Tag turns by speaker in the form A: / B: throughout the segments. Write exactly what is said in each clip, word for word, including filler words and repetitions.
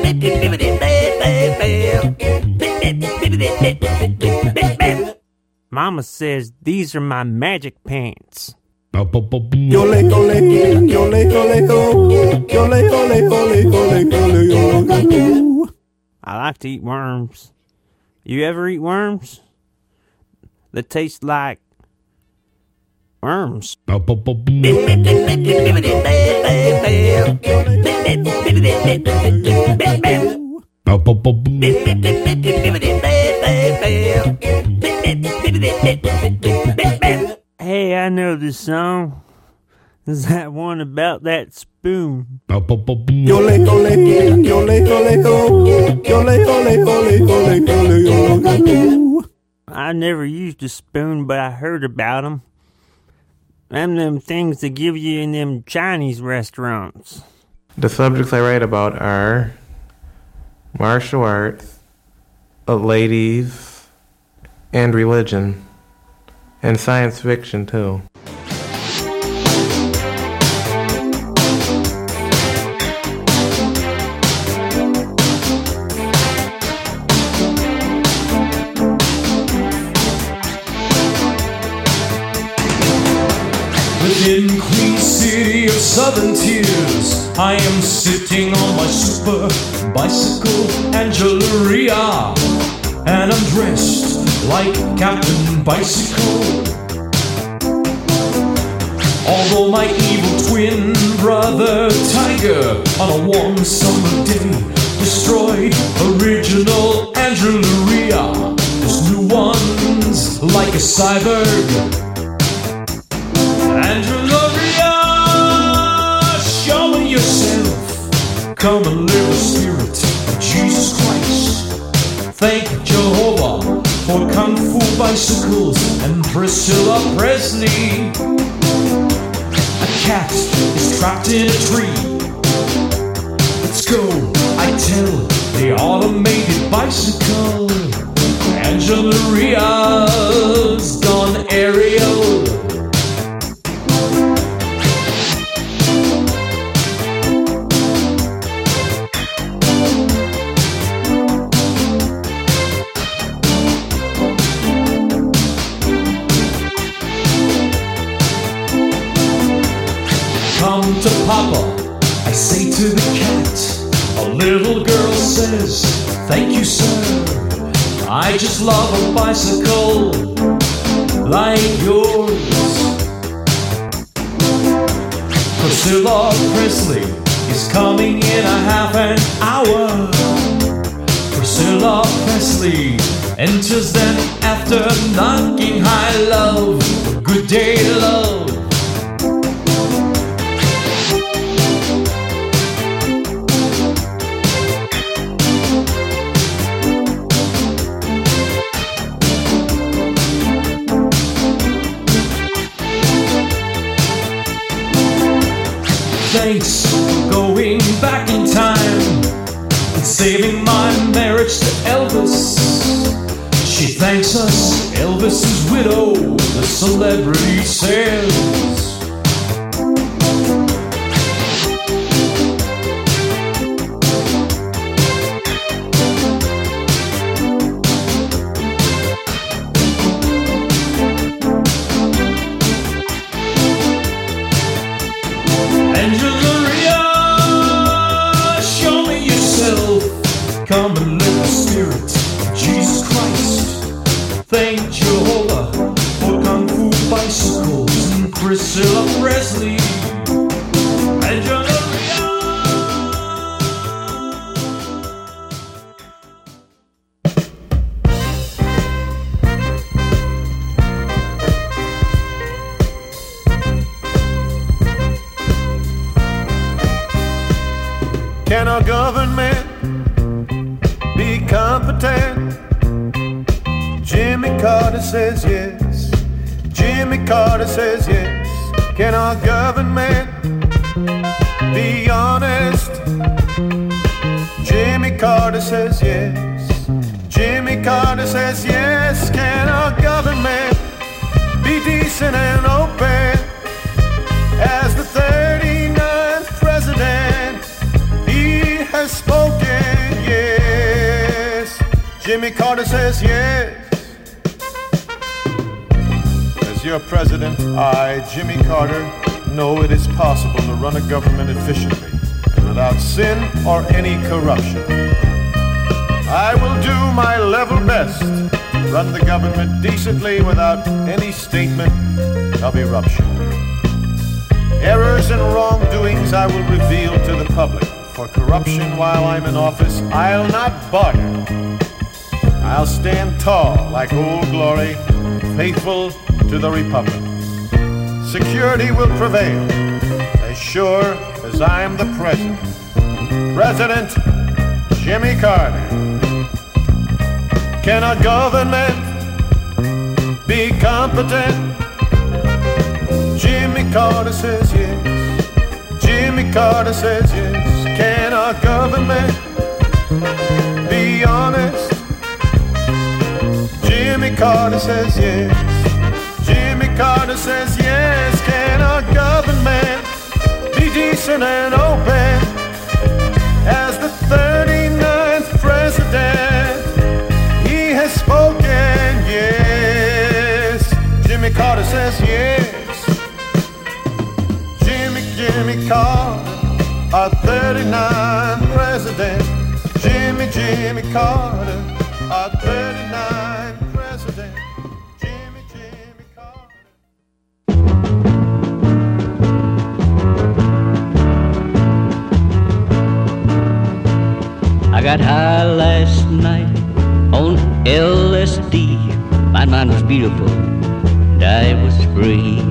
A: Mama says these are my magic pants.
B: Yole, ole, yole, ole, ho. Yole, ole, ole, ole, ole, yole.
A: I like to eat worms. You ever eat worms? They taste like worms. Hey, I know this song. Is that one about that spoon?
B: Yole, ole, yole, ole, ho. Yole, ole, ole, ole, ole, yole.
A: I never used a spoon, but I heard about them. Them them things they give you in them Chinese restaurants.
C: The subjects I write about are martial arts, uh, ladies, and religion, and science fiction too.
D: In Queen City of Southern Tears, I am sitting on my super bicycle Angeloria, and I'm dressed like Captain Bicycle. Although my evil twin brother Tiger on a warm summer day destroyed original Angeloria, there's new ones like a cyborg. Angeloria, show me yourself. Come and live the spirit of Jesus Christ. Thank Jehovah for Kung Fu bicycles and Priscilla Presley. A cat is trapped in a tree. Let's go, I tell the automated bicycle. Angeloria's gone aerial. Come to Papa, I say to the cat. A little girl says, thank you, sir. I just love a bicycle like yours. Priscilla Presley is coming in a half an hour. Priscilla Presley enters then after knocking high love. Good day, love. Thanks for going back in time and saving my marriage to Elvis. She thanks us, Elvis's widow, the celebrity says. Angeloria, show me yourself. Come and live the spirit of Jesus Christ. Thank Jehovah for Kung Fu bicycles and Priscilla Presley. Angeloria.
B: Can our government be competent? Jimmy Carter says yes. Jimmy Carter says yes. Can our government be honest? Jimmy Carter says yes. Jimmy Carter says yes. Can our government be decent and open? As the thirty-ninth president, he has spoken. Jimmy Carter says yes. As your president, I, Jimmy Carter, know it is possible to run a government efficiently and without sin or any corruption. I will do my level best to run the government decently without any statement of eruption. Errors and wrongdoings I will reveal to the public. For corruption while I'm in office, I'll not bargain. I'll stand tall like Old Glory, faithful to the Republic. Security will prevail, as sure as I'm the President. President Jimmy Carter. Can a government be competent? Jimmy Carter says yes. Jimmy Carter says yes. Can a government be honest? Jimmy Carter says yes. Jimmy Carter says yes. Can a government be decent and open? As the thirty-ninth president, he has spoken, yes. Jimmy Carter says yes. Jimmy, Jimmy Carter, our thirty-ninth president. Jimmy, Jimmy Carter, our thirty-ninth president. Jimmy, Jimmy Carter.
E: I got high last night on L S D. My mind was beautiful and I was free.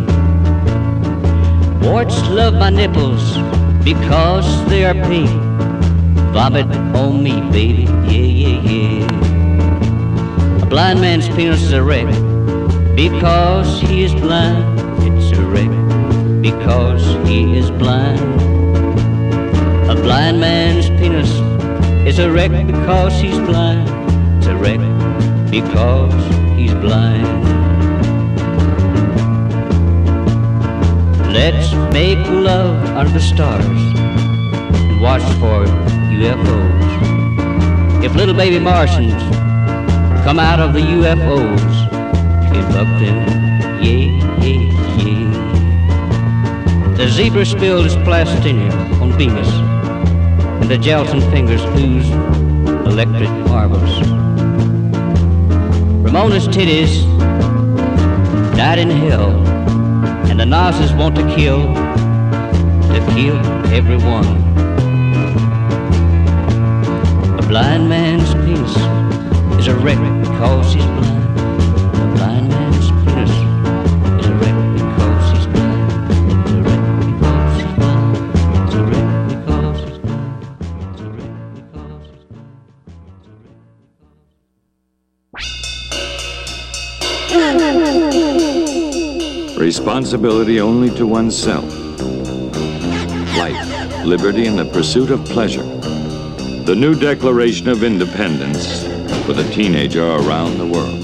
E: Warts love my nipples because they are pink. Vomit on me, baby, yeah, yeah, yeah. A blind man's penis is a wreck because he is blind. It's a wreck because he is blind. A blind man's penis is a wreck because he's blind. It's a wreck because he's blind. Let's make love under the stars and watch for U F Os. If little baby Martians come out of the U F Os, okay, buck them, yeah, yeah, yeah. The zebra spilled his plastinum on Venus, and the gelatin fingers ooze electric marbles. Ramona's titties died in hell, and the Nazis want to kill, to kill everyone. A blind man's penis is a wreck because he's blind. A blind man's penis is a wreck because he's blind. It's a wreck because he's blind. It's a wreck because he's blind. It's a wreck because he's blind.
F: Responsibility only to oneself. Life, liberty, and the pursuit of pleasure. The new Declaration of Independence for the teenager around the world.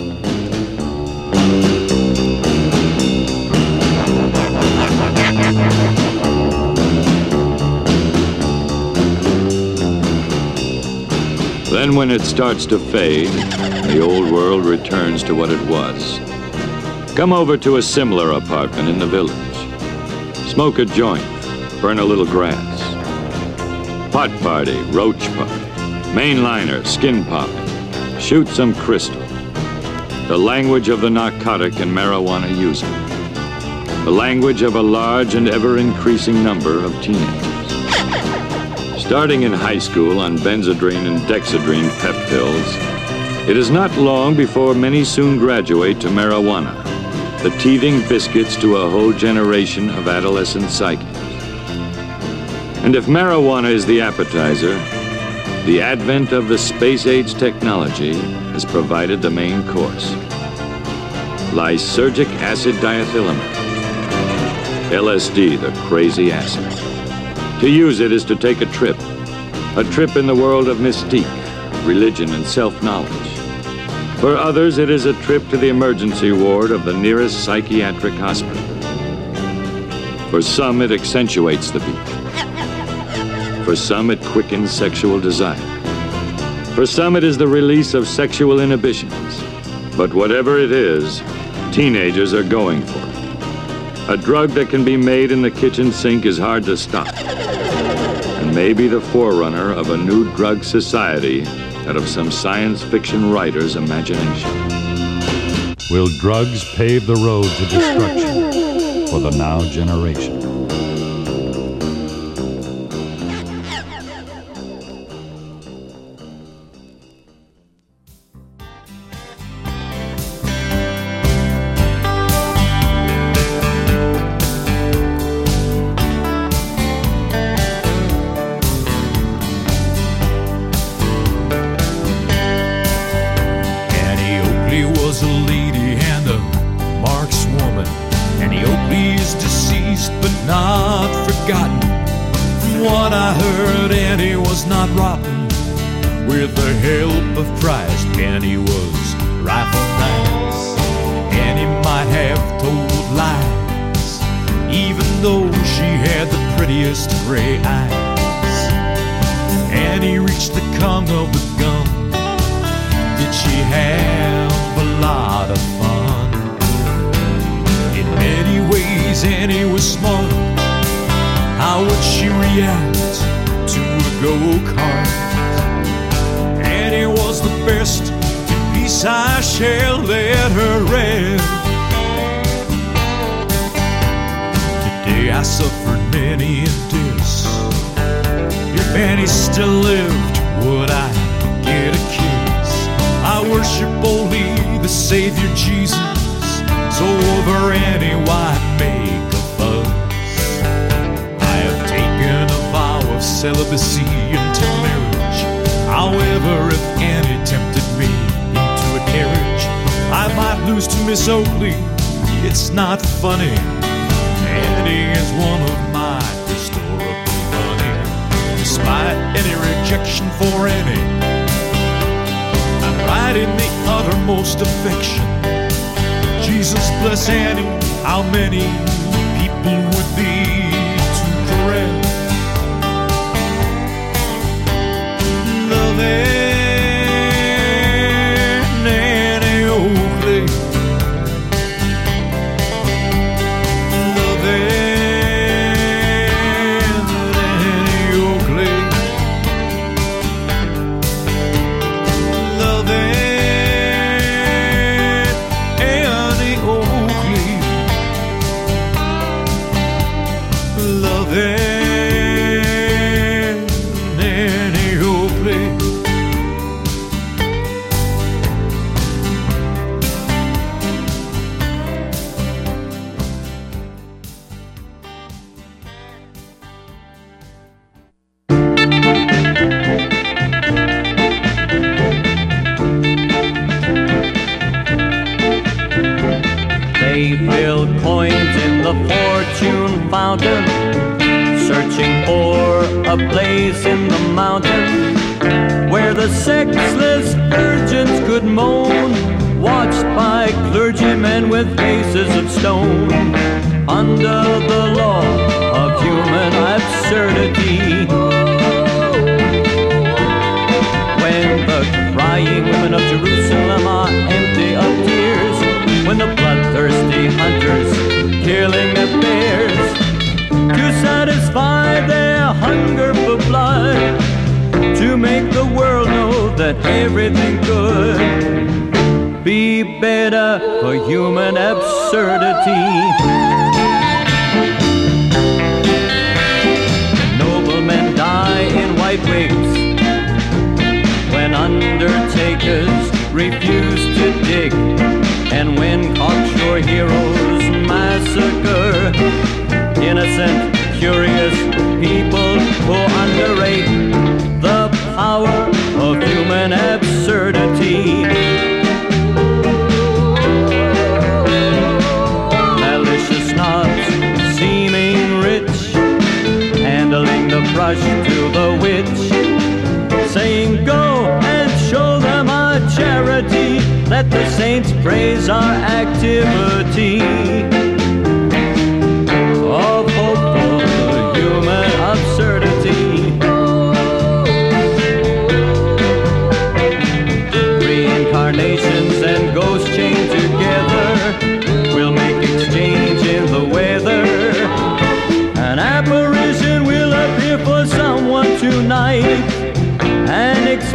F: Then when it starts to fade, the old world returns to what it was. Come over to a similar apartment in the village. Smoke a joint, burn a little grass. Pot party, roach party, mainliner, skin popping, shoot some crystal. The language of the narcotic and marijuana user. The language of a large and ever-increasing number of teenagers. Starting in high school on Benzedrine and Dexedrine pep pills, it is not long before many soon graduate to marijuana, the teething biscuits to a whole generation of adolescent psyches. And if marijuana is the appetizer, the advent of the space-age technology has provided the main course. Lysergic acid diethylamide, L S D, the crazy acid. To use it is to take a trip, a trip in the world of mystique, religion, and self-knowledge. For others, it is a trip to the emergency ward of the nearest psychiatric hospital. For some, it accentuates the beat. For some, it quickens sexual desire. For some, it is the release of sexual inhibitions. But whatever it is, teenagers are going for it. A drug that can be made in the kitchen sink is hard to stop, and may be the forerunner of a new drug society out of some science fiction writer's imagination.
G: Will drugs pave the road to destruction for the now generation?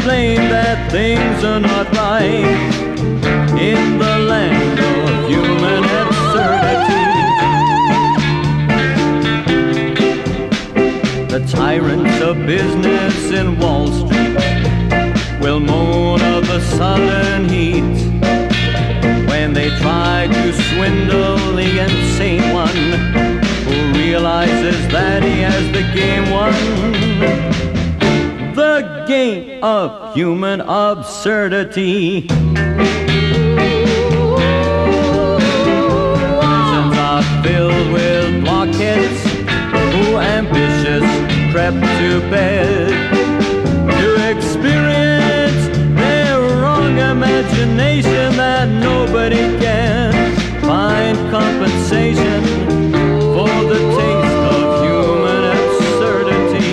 H: explain that things are not right in the land of human absurdity. The tyrants of business in Wall Street will moan of the southern heat when they try to swindle the insane one who realizes that he has the game won. The game of human absurdity. Prisons are filled with blockheads who ambitious crept to bed to experience their wrong imagination that nobody can find compensation for the taste of human absurdity.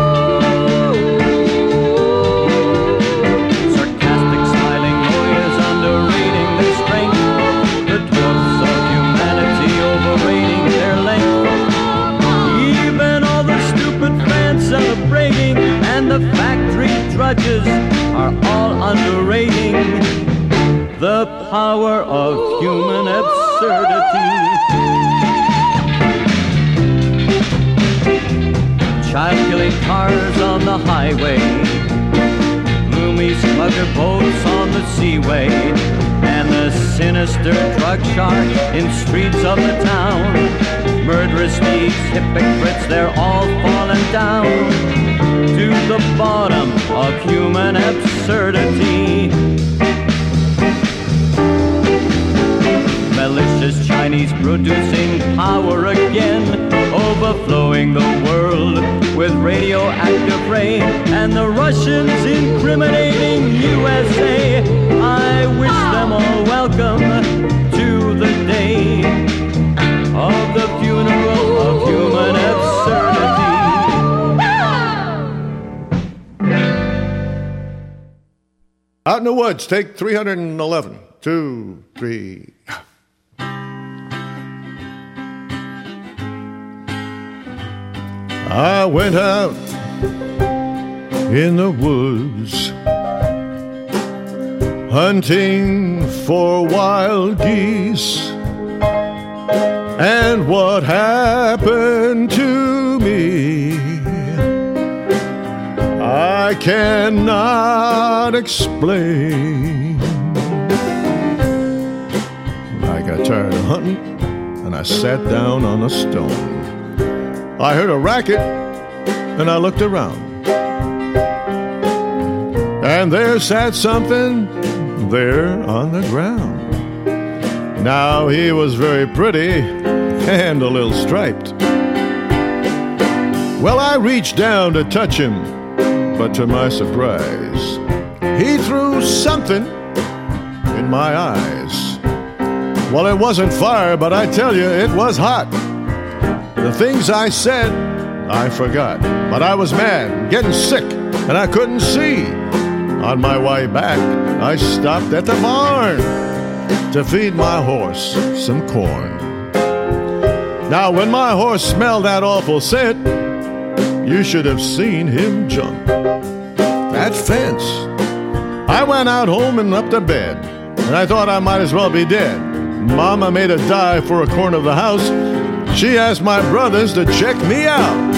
H: Sarcastic smiling lawyers underrating their strength, the dwarfs of humanity overrating their length. Even all the stupid fans celebrating and the factory drudges are all underrating the power of human absurdity. Child-killing cars on the highway, gloomy slugger boats on the seaway, and the sinister drug shark in streets of the town. Murderous thieves, hypocrites, they're all fallen down to the bottom of human absurdity. Malicious Chinese producing power again, overflowing the world with radioactive rain, and the Russians incriminating U S A. I wish them all welcome to the day of the funeral of human absurdity.
B: Out in the Woods, take three hundred eleven. Two, three. I went out in the woods hunting for wild geese, and what happened to me I cannot explain. I got tired of hunting and I sat down on a stone. I heard a racket, and I looked around. And there sat something there on the ground. Now he was very pretty and a little striped. Well, I reached down to touch him, but to my surprise, he threw something in my eyes. Well, it wasn't fire, but I tell you, it was hot. The things I said, I forgot. But I was mad, getting sick, and I couldn't see. On my way back, I stopped at the barn to feed my horse some corn. Now, when my horse smelled that awful scent, you should have seen him jump that fence. I went out home and up to bed, and I thought I might as well be dead. Mama made a dive for a corner of the house. She asked my brothers to check me out.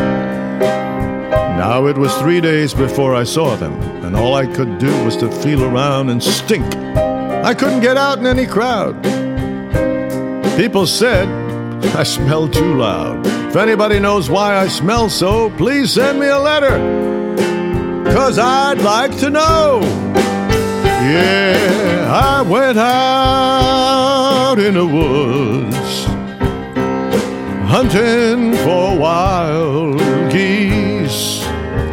B: Now it was three days before I saw them, and all I could do was to feel around and stink. I couldn't get out in any crowd. People said I smelled too loud. If anybody knows why I smell so, please send me a letter, 'cause I'd like to know. Yeah, I went out in the woods hunting for wild geese,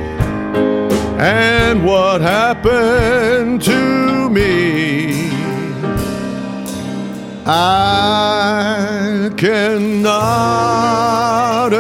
B: and what happened to me I cannot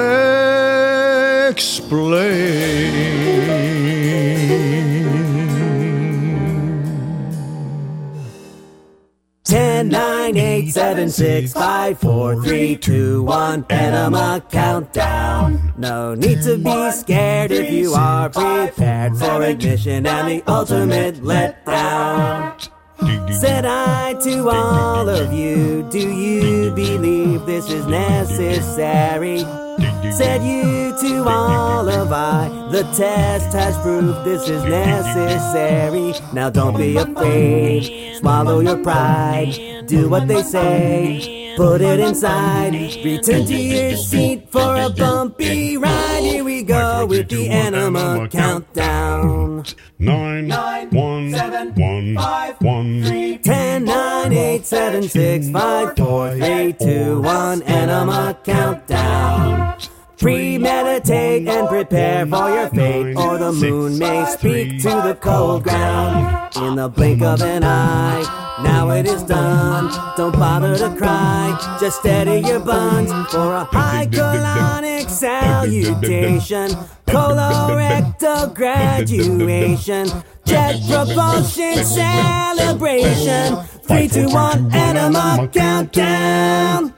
B: explain.
I: ten, nine, eight eight, seven, six, five, four, three, two, one, Enema Countdown. No need to be scared if you are prepared for ignition and the ultimate letdown. Said I to all of you, do you believe this is necessary? Said you to all of I, the test has proved this is necessary. Now don't be afraid, swallow your pride, do what they say, put it inside, return to your seat for a bumpy ride. Here we go with the Enema Countdown.
B: Nine,
I: Nine,
B: one,
I: seven,
B: one,
I: five,
B: one,
I: three, ten, nine, eight, seven, six, five, four, three, two, one, Enema Countdown. Premeditate and prepare for your fate, or the moon may speak to the cold ground. In the blink of an eye, now it is done. Don't bother to cry, just steady your buns for a high colonic salutation, colorectal graduation, jet propulsion celebration. Three, two, one, Enema Countdown.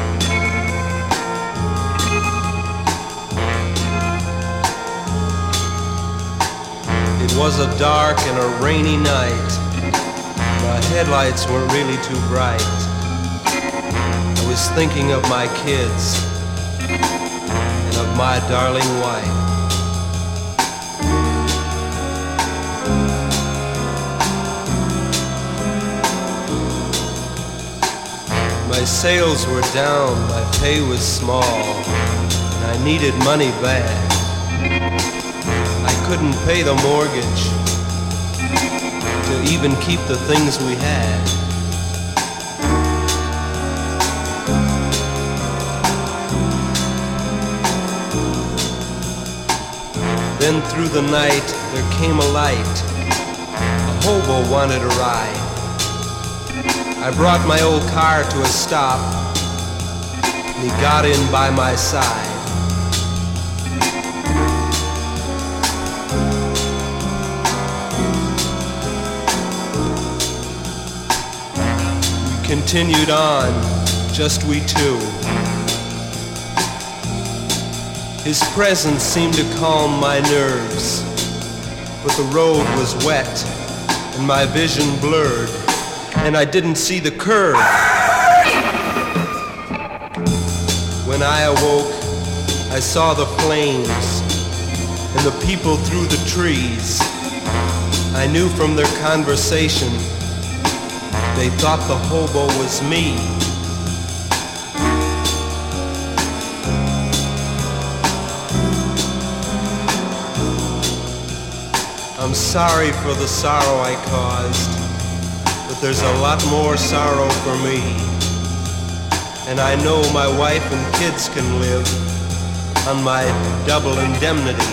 J: It was a dark and a rainy night. My headlights weren't really too bright. I was thinking of my kids and of my darling wife. My sales were down, my pay was small, and I needed money bad. I couldn't pay the mortgage to even keep the things we had. Then through the night there came a light. A hobo wanted a ride. I brought my old car to a stop, and he got in by my side. Continued on, just we two. His presence seemed to calm my nerves, but the road was wet and my vision blurred, and I didn't see the curve. When I awoke, I saw the flames and the people through the trees. I knew from their conversation they thought the hobo was me. I'm sorry for the sorrow I caused, but there's a lot more sorrow for me. And I know my wife and kids can live on my double indemnity.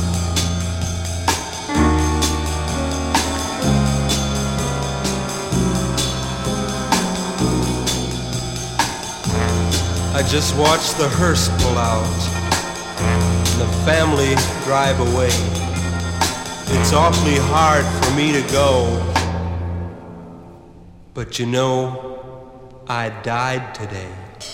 J: I just watched the hearse pull out and the family drive away. It's awfully hard for me to go, but you know, I died today.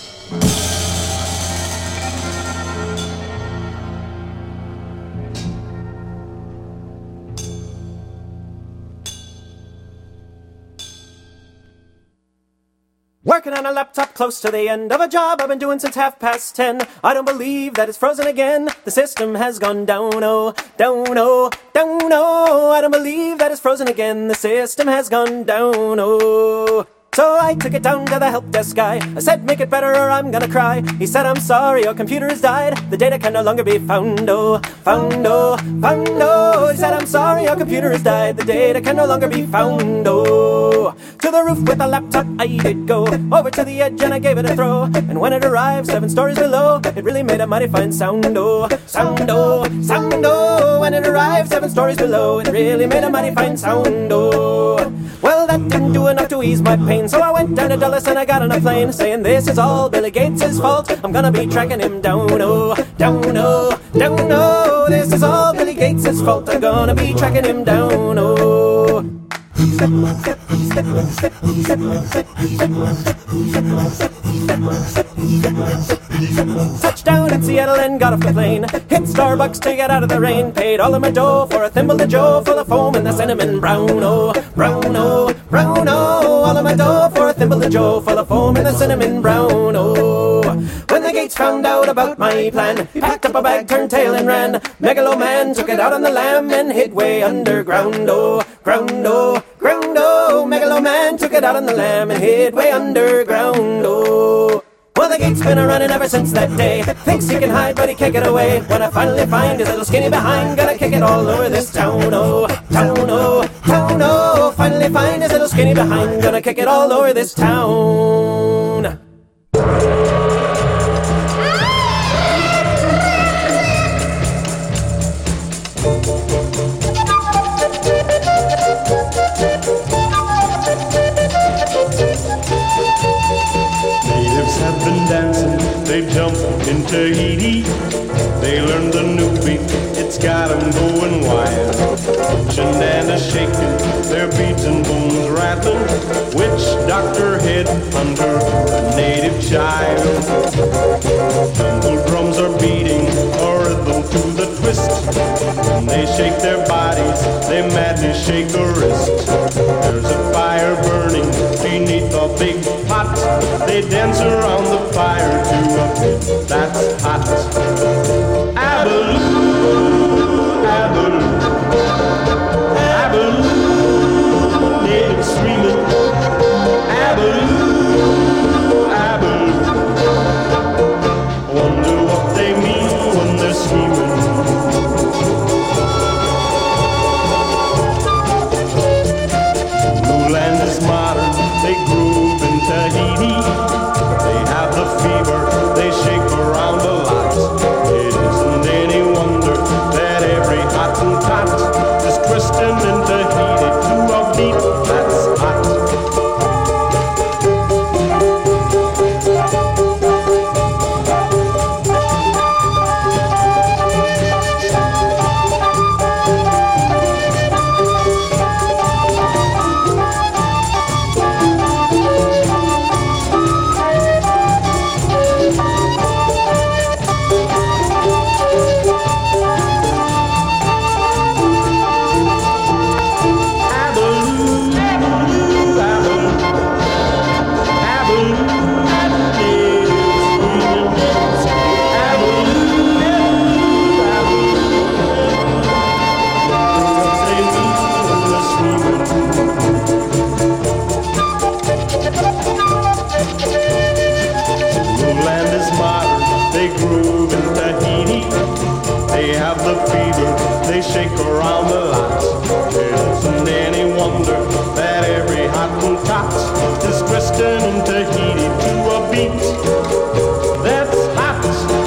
K: Working on a laptop close to the end of a job I've been doing since half past ten. I don't believe that it's frozen again. The system has gone down, oh, down, oh, down, oh. I don't believe that it's frozen again. The system has gone down, oh. So I took it down to the help desk guy. I said, make it better or I'm gonna cry. He said, I'm sorry, your computer has died. The data can no longer be found, oh, found, oh, found, oh. He said, I'm sorry, your computer has died. The data can no longer be found, oh. To the roof with the laptop I did go. Over to the edge and I gave it a throw. And when it arrived seven stories below, it really made a mighty fine sound, oh, sound, oh, sound, oh. When it arrived seven stories below, it really made a mighty fine sound, oh. Well, that didn't do enough to ease my pain, so I went down to Dulles and I got on a plane, saying this is all Billy Gates' fault. I'm gonna be tracking him down, oh, down, oh, down, oh. This is all Billy Gates' fault. I'm gonna be tracking him down, oh. Touchdown in Seattle and got off the plane. Hit Starbucks to get out of the rain. Paid all of my dough for a thimble of Joe, full of foam and the cinnamon brown, oh, brown, oh, brown, oh. All of my dough for a thimble of Joe, full of foam and the cinnamon brown, oh. When the Gates found out about my plan, he packed up a bag, turned tail and ran. Megaloman took it out on the lam and hid way underground, oh, ground, oh, ground, oh. Megaloman took it out on the lam and hid way underground, oh. Well, the Gate's been a-running ever since that day. Thinks he can hide, but he can't get away. When I finally find his little skinny behind, gonna kick it all over this town, oh, town, oh, town, oh. Finally find his little skinny behind, gonna kick it all over this town.
B: Have been dancing, they jump in Tahiti. They learn the new beat, it's got them going wild. Punching and a shaking, their beads and bones rattling. Witch doctor head under a native child. Jungle drums are beating a rhythm to the twist. When they shake their bodies, they madly shake a wrist. There's a fire burning beneath a big pot. They dance around the fire to a beat that's hot. Abaloo, Abaloo, Abaloo, native screaming. Abaloo, Abaloo, wonder what they mean when they're screaming. Blue land is modern, they groove in Tahiti. They have the fever, they shake around a lot. It isn't any wonder that every Hottentot is twisting and Tahiti to a beat that's hot. Shake around the lot. It isn't any wonder that every Hottentot is twisting in Tahiti to a beat that's hot.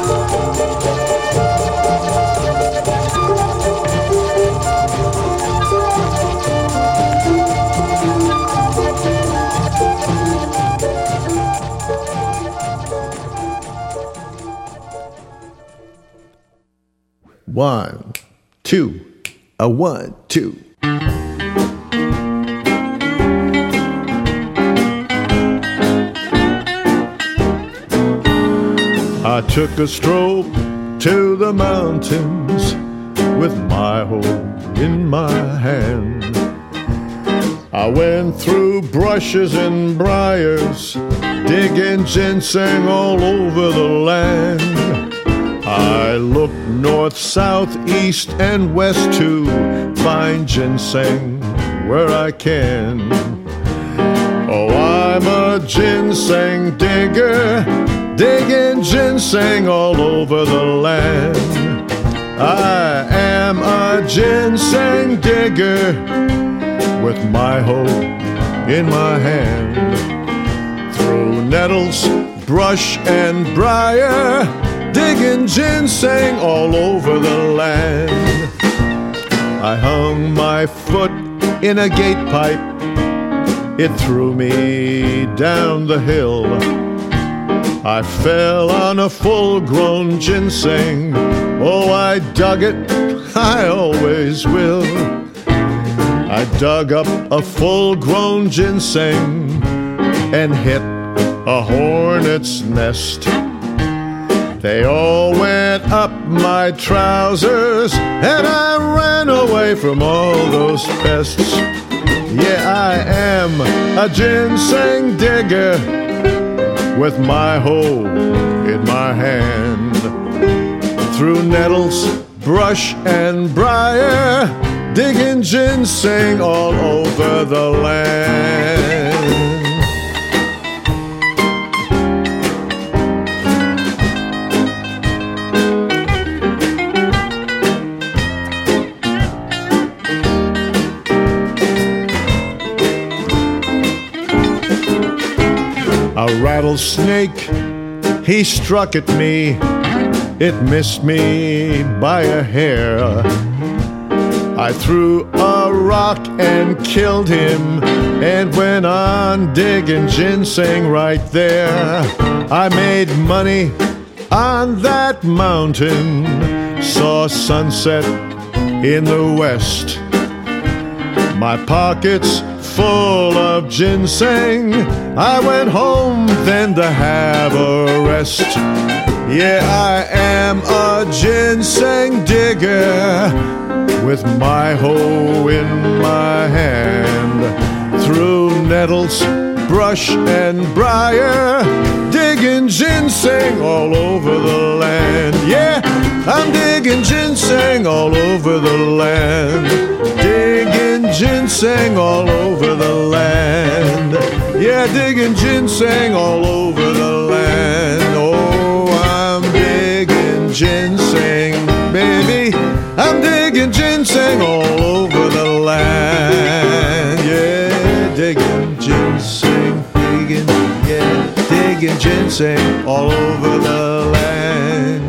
B: One, two, a one, two. I took a stroll to the mountains with my hoe in my hand. I went through brushes and briars, digging ginseng all over the land. I look north, south, east, and west to find ginseng where I can. Oh, I'm a ginseng digger, digging ginseng all over the land. I am a ginseng digger with my hoe in my hand. Through nettles, brush, and briar, digging ginseng all over the land. I hung my foot in a gate pipe, it threw me down the hill. I fell on a full-grown ginseng, oh, I dug it, I always will. I dug up a full-grown ginseng and hit a hornet's nest. They all went up my trousers, and I ran away from all those pests. Yeah, I am a ginseng digger with my hoe in my hand. Through nettles, brush, and briar, digging ginseng all over the land. A rattlesnake, he struck at me. It missed me by a hair. I threw a rock and killed him and went on digging ginseng right there. I made money on that mountain, saw sunset in the west. My pockets full of ginseng, I went home then to have a rest. Yeah, I am a ginseng digger with my hoe in my hand. Through nettles, brush, and briar, digging ginseng all over the land. Yeah, I'm digging ginseng all over the land. Digging ginseng all over the land. Yeah, digging ginseng all over the land. Oh, I'm digging ginseng, baby. I'm digging ginseng all over the land. Yeah, digging ginseng, digging, yeah, digging ginseng all over the land.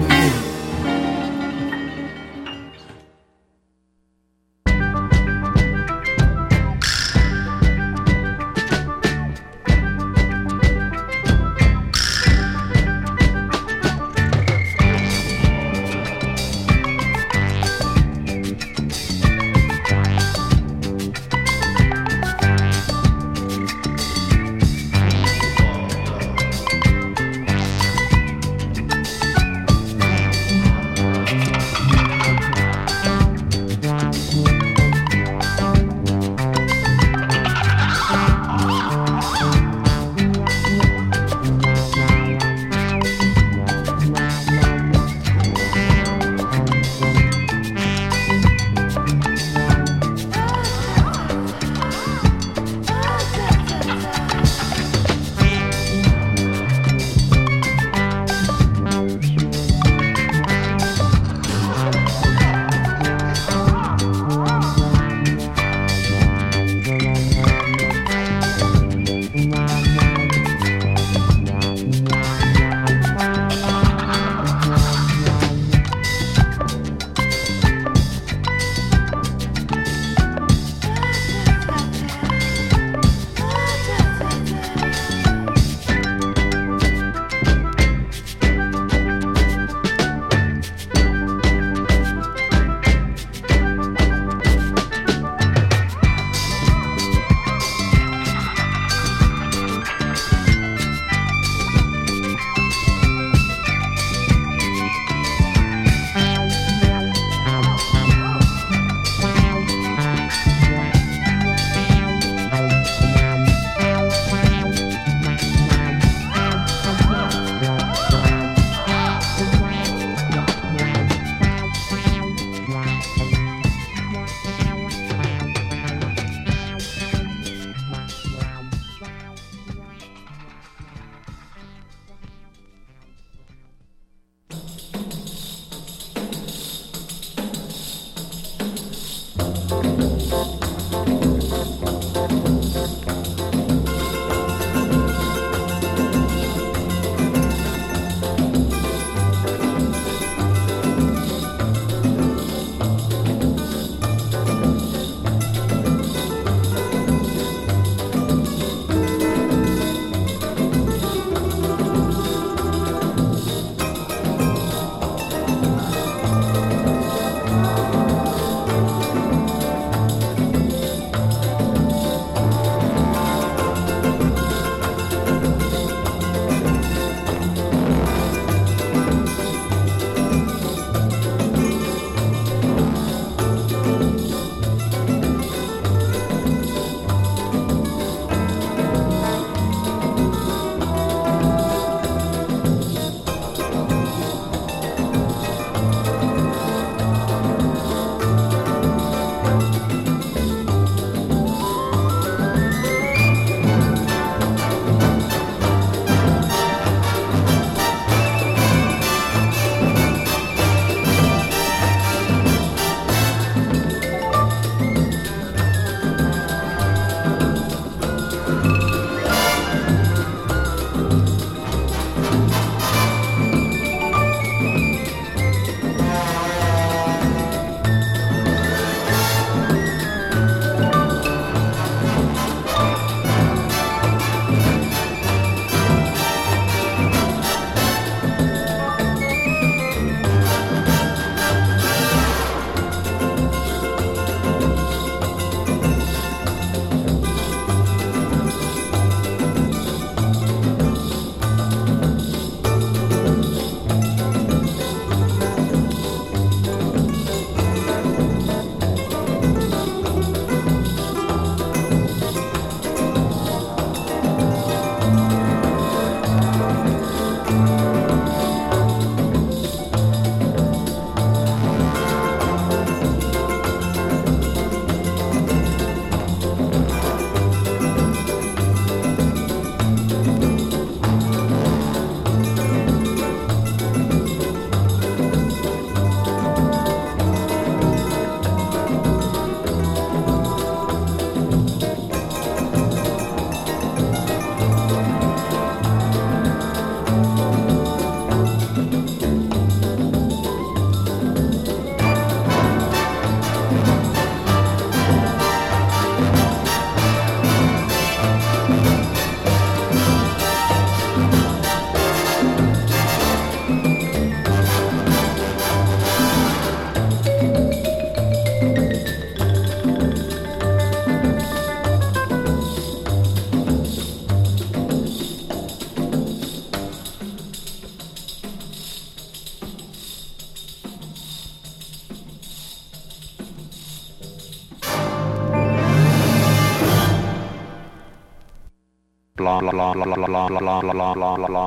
C: blah blah blah blah blah blah blah blah blah blah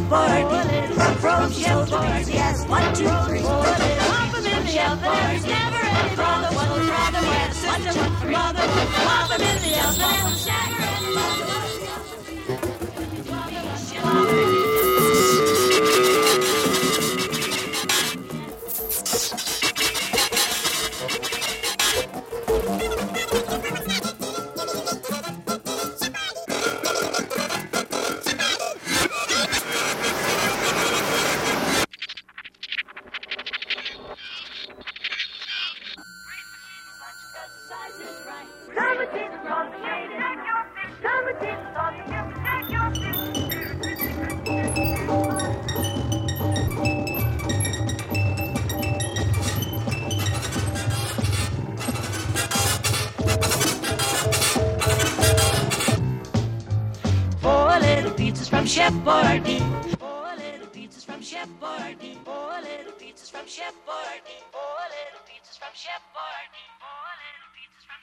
L: Shepard. From Shepard, yes, one, two, three. Pop him in the oven, and there's never any brother. One from brother, one sister, one from mother. Pop him in the oven, and there's never any brother. Shepard-y. Four little pizzas from Shepard-y. Four little pizzas from Shepard-y. Four little pizzas from Shepard-y. Four little pizzas from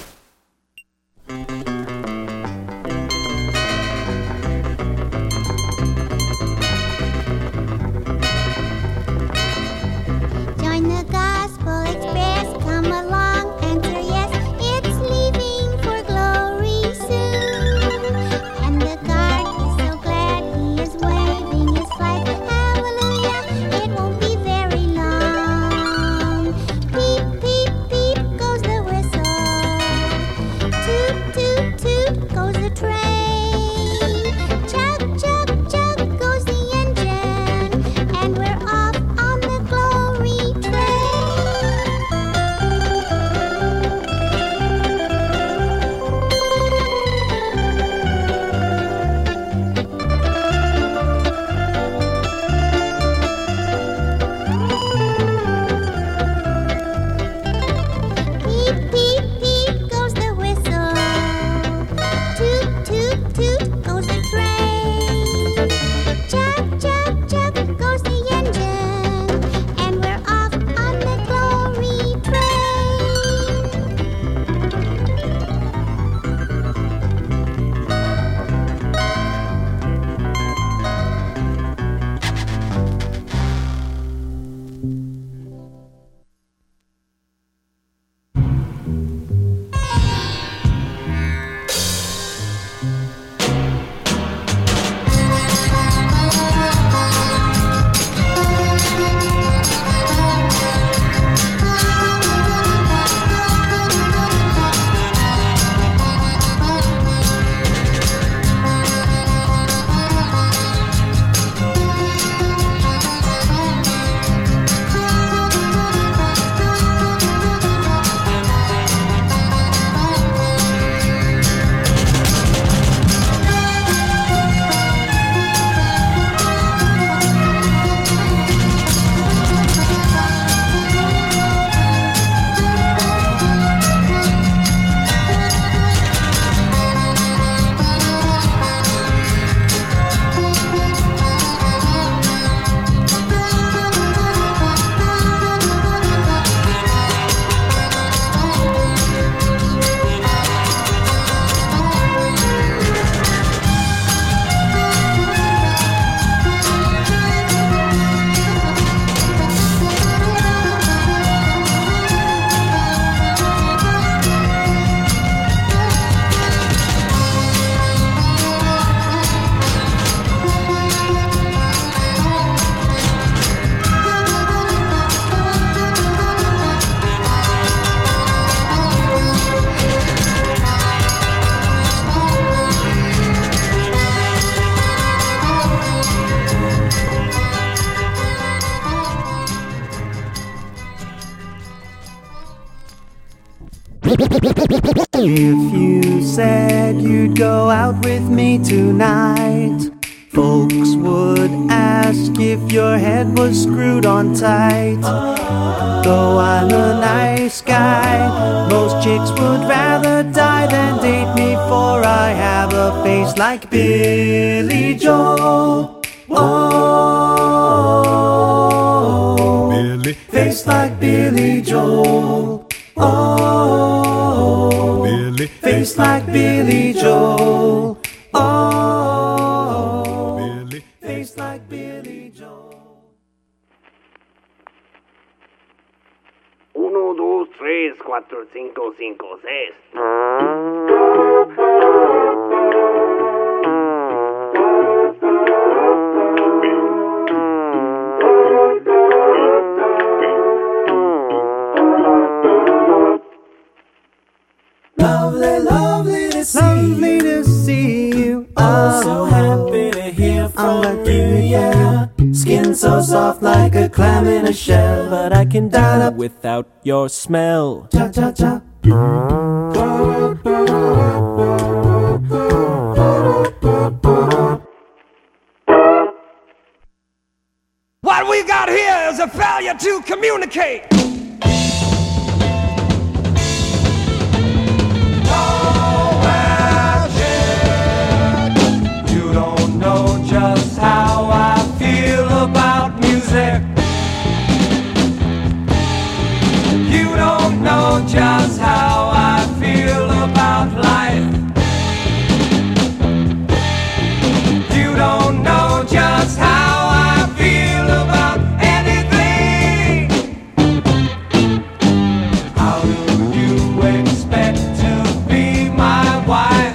M: Shepard-y. Join the Gospel Express. Come along, answer yes. It's leaving for glory soon. And the guard is so glad he is waving his flag. Hallelujah, it won't be very long. Peep, peep, peep goes the whistle. Toot, toot, toot goes the train. Chug, chug, chug goes the engine. And we're off on the glory train. Peep, peep, peep goes the whistle. Toot, toot, toot goes the train. Chug, chug, chug goes the engine. And we're off on the glory
I: If you said you'd go out with me tonight, folks would ask if your head was screwed on tight. Though I'm a nice guy, most chicks would rather die than date me, for I have a face like Billy Joel. Oh, Billy, face like Billy Joel. Oh, Billy, face like Billy Joel. Oh, Billy, face like
N: Uno, dos, tres, cuatro, cinco, cinco, seis.
K: Lovely, lovely to see lovely you. to see you. Oh, so happy to hear from you, yeah. Skin so soft like a clam in a shell, but I can dial up without your smell. Cha cha cha.
O: What we got here is a failure to communicate.
D: Just how I feel about music. You don't know just how I feel about life. You don't know just how I feel about anything. How do you expect to be my wife?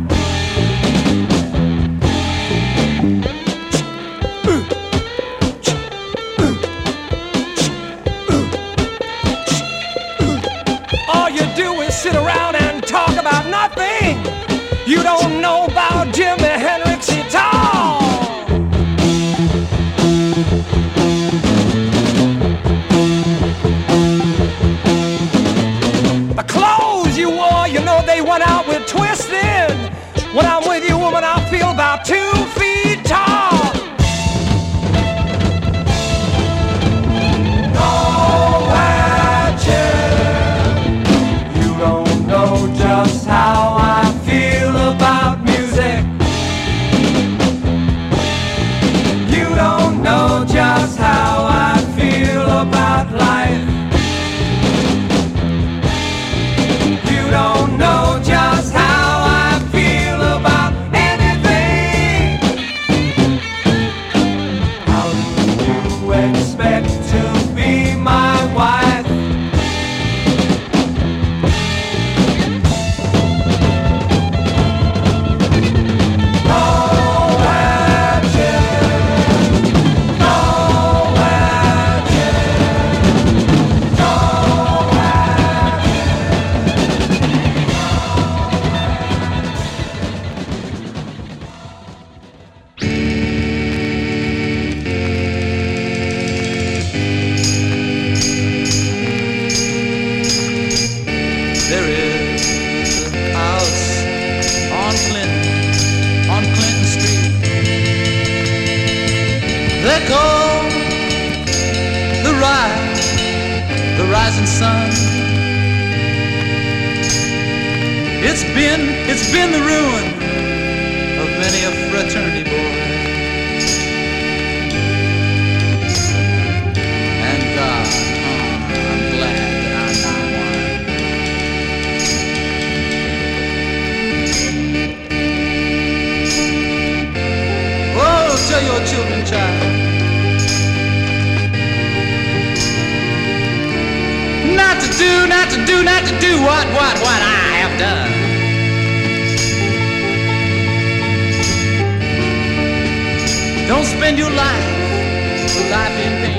O: Sit around and talk about nothing. You don't know about Jimi Hendrix at all. The clothes you wore, you know they went out with twisting. When I'm with you, woman, I feel about two feet tall.
D: Just how I feel about music. You don't know just how I feel about life. You don't know just how I feel about anything. How do you expect to be my wife?
P: Sun. It's been, it's been the ruin of many a fraternity boy. And God, oh, I'm glad that I'm not one. Oh, tell your children, child, not to do, not to do, not to do what, what, what I have done. Don't spend your life, your life in pain.